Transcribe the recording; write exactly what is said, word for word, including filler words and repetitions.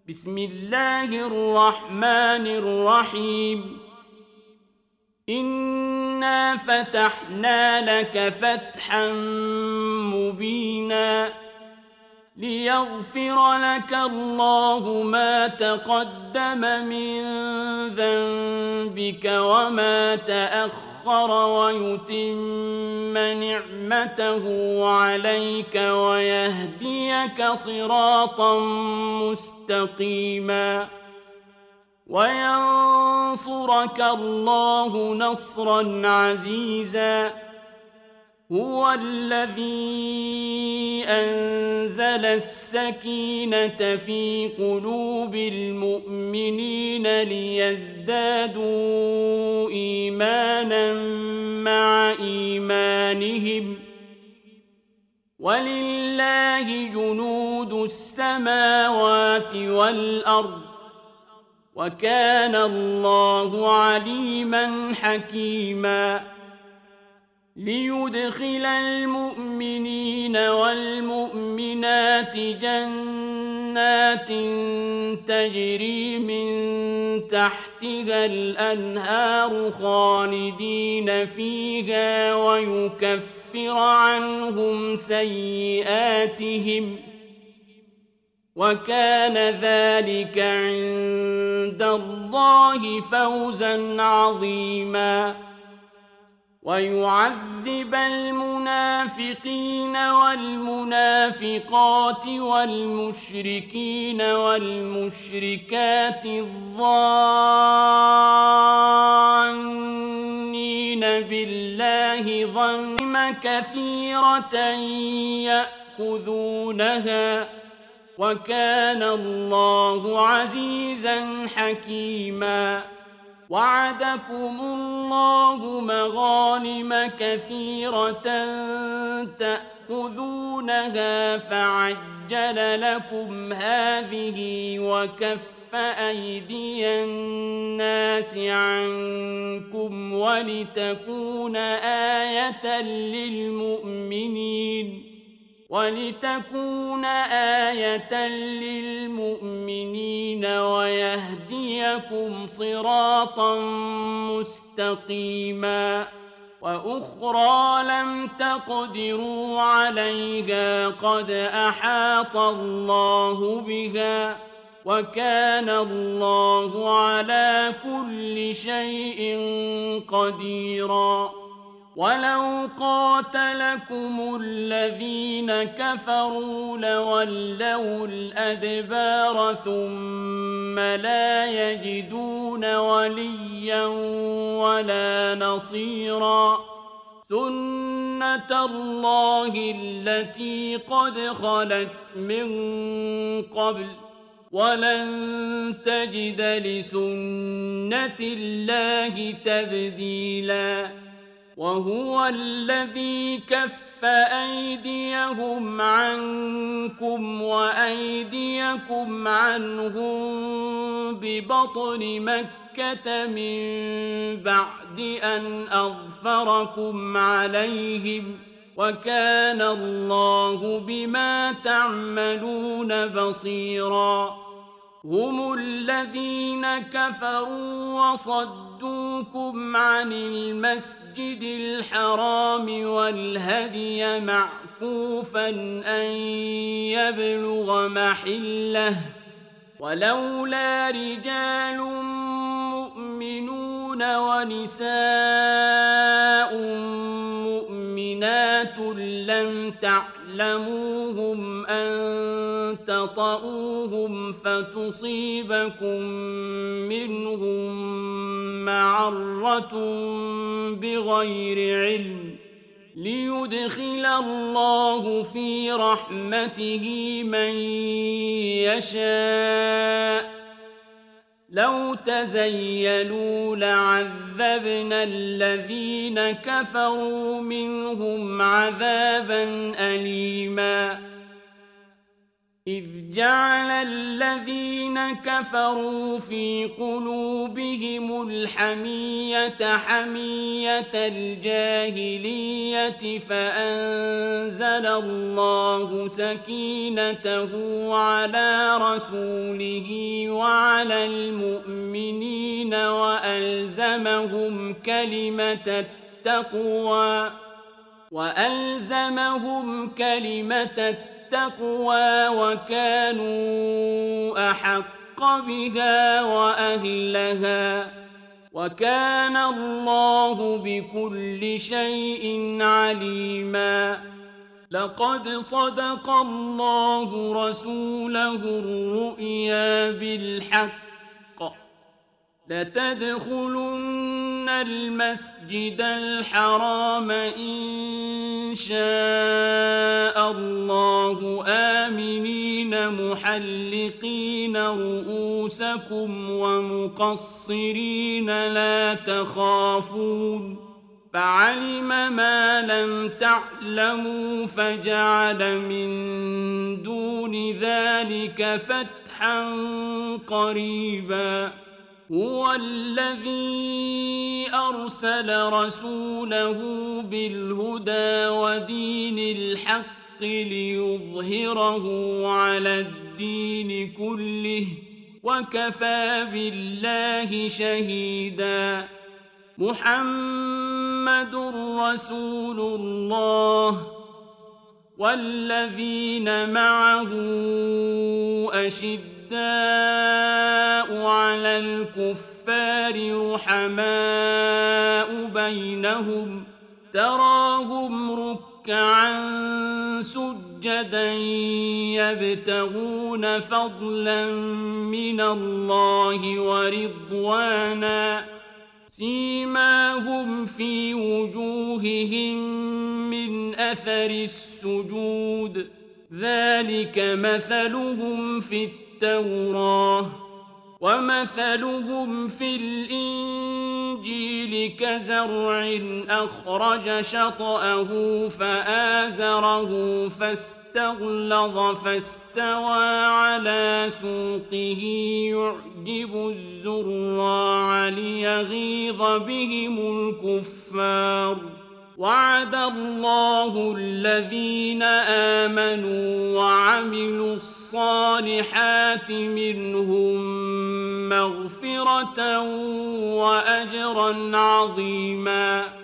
بسم الله الرحمن الرحيم إنا فتحنا لك فتحا مبينا ليغفر لك الله ما تقدم من ذنبك وما تأخر ويتم نعمته عليك ويهديك صراطا مستقيما وينصرك الله نصرا عزيزا هو الذي أنزل السكينة في قلوب المؤمنين ليزدادوا إيمانا مع إيمانهم ولله جنود السماوات والأرض وكان الله عليما حكيما ليدخل المؤمنين والمؤمنات جنات تجري من تحتها الأنهار خالدين فيها ويكفر عنهم سيئاتهم وكان ذلك عند الله فوزا عظيما ويعذب المنافقين والمنافقات والمشركين والمشركات الظانين بالله ظن كثيرة يأخذونها وكان الله عزيزا حكيما وعدكم الله مغانم كثيرة تأخذونها فعجل لكم هذه وكف أيدي الناس عنكم ولتكون آية للمؤمنين ولتكون آية للمؤمنين ويهديكم صراطا مستقيما وأخرى لم تقدروا عليها قد أحاط الله بها وكان الله على كل شيء قديرا ولو قاتلكم الذين كفروا لولوا الأدبار ثم لا يجدون وليا ولا نصيرا سنة الله التي قد خلت من قبل ولن تجد لسنة الله تبديلا وهو الذي كف أيديهم عنكم وأيديكم عنهم ببطن مكة من بعد أن أظفركم عليهم وكان الله بما تعملون بصيرا هم الذين كفروا وصدوكم عن المسجد الحرام والهدي معكوفا أن يبلغ محله ولولا رجال مؤمنون ونساء مؤمنات لم تعلموهم أن تطؤوهم فتصيبكم منهم معرة بغير علم ليدخل الله في رحمته من يشاء لو تزيلوا لعذبنا الذين كفروا منهم عذابا أليما إذ جعل الذين كفروا في قلوبهم الحمية حمية الجاهلية فأنزل الله سكينته على رسوله وعلى المؤمنين وألزمهم كلمة التقوى وألزمهم كلمة التقوى التقوى وكانوا أحق بها وأهلها وكان الله بكل شيء عليما لقد صدق الله رسوله الرؤيا بالحق لتدخلن المسجد الحرام إن شاء الله آمنين محلقين رؤوسكم ومقصرين لا تخافون فعلم ما لم تعلموا فجعل من دون ذلك فتحا قريبا هو الذي أرسل رسوله بالهدى ودين الحق ليظهره على الدين كله وكفى بالله شهيدا محمد رسول الله والذين معه أشداء على الكفار رحماء بينهم تراهم ركعا سجدا يبتغون فضلا من الله ورضوانا سيماهم في وجوههم من أثر السجود ذلك مثلهم في التوراة ومثلهم في الإنجيل كزرع أخرج شطأه فآزره فاستغلظ فاستوى على سوقه يعجب الزراع ليغيظ بهم الكفار وعد الله الذين آمنوا وعملوا الصالحات منهم مغفرة وأجرا عظيما